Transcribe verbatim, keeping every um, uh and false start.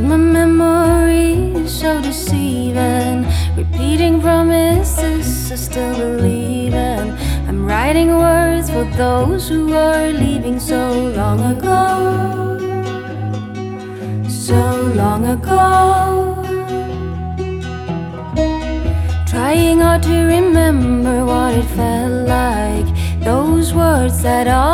my memory is so deceiving, repeating promises I still believe in. I'm writing words for those who are leaving so long ago, so long ago. Trying hard to remember what it felt like, those words that all